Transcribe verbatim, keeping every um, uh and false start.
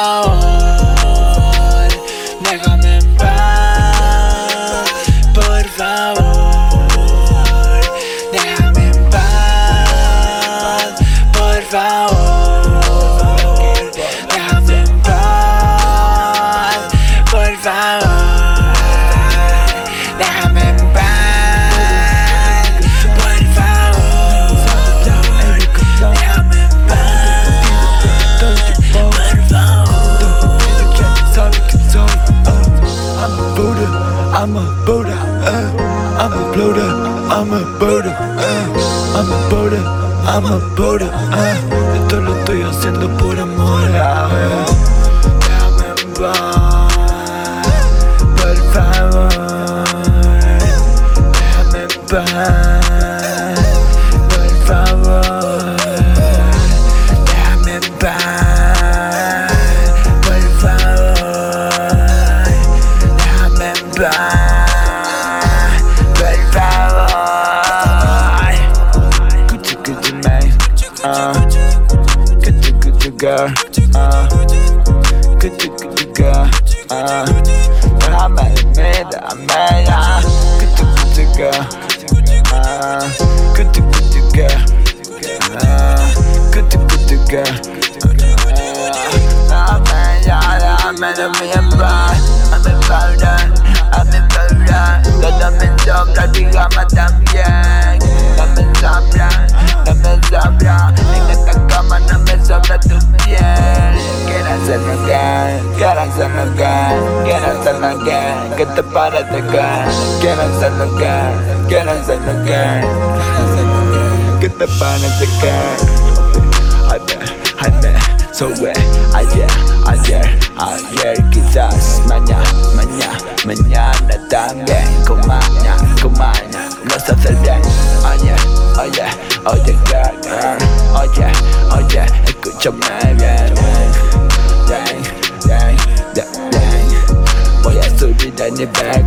favor, déjame en paz, por favor, déjame en paz, por favor, déjame en paz, por favor, déjame en paz, por favor, déjame en paz, por favor. I'm a Buddha, I'm a Buddha, uh, I'm a Buddha, I'm a Buddha, uh, I'm a Buddha, I'm a Buddha, uh, esto lo estoy haciendo por amor, uh, déjame en paz, por favor, déjame en paz, por favor, déjame en paz, por favor, déjame en paz, por favor. Gucci Gucci man, uh, Gucci Gucci girl, uh, Gucci Gucci girl, uh, I'm at the middle, I'm at Gucci Gucci girl, uh, Gucci Gucci girl, uh, Gucci Gucci girl, uh, I'm at I'm at a million bar, I'm in powder, I'm in powder, that I'm in sobra, digamos también, dame sobra, dame sobra, en esta cama no me sobra tu piel. Quiero hacerlo again, quiero hacerlo again, quiero hacerlo again, que te pares de again, quiero hacerlo again, quiero hacerlo again, que te pares de again. Ayer, ayer, so wet, ayer, ayer, ayer, quizás mañana, mañana, mañana también, con maña, con maña, nos hace bien. Oye, oye, oye, girl, girl, oye, oye, escúchame bien. Dang, dang, dang, dang, voy a subir de nivel,